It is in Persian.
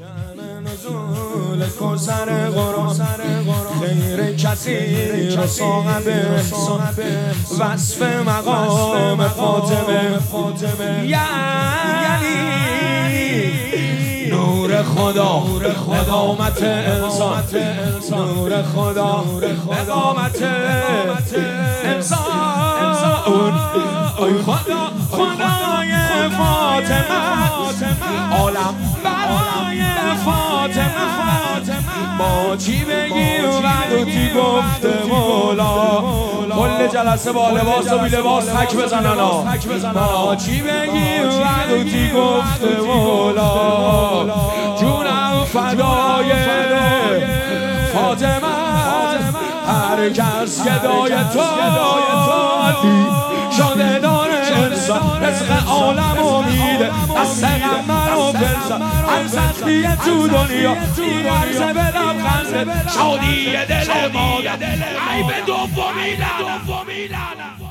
نزول کوثر قرآن خیر کسی را صاحب وصف مقام فاطمه یعنی نور خدا اقامت انسان نور خدا اقامت انسان ای خدا خدای فاطمه عالم برای فاطمه با چی بگیم وقتی گفته مولا کل جلسه با لباس و بی لباس تک بزنن با چی بگیم وقتی گفته مولا جونم فدای فاطمه هر کس که دای تو شده داره انسان رزق عالم و میده از غم و بنسان هر سختی تو دنیا میرزه به لبخنده شادی دل ما ای به دومی لعنت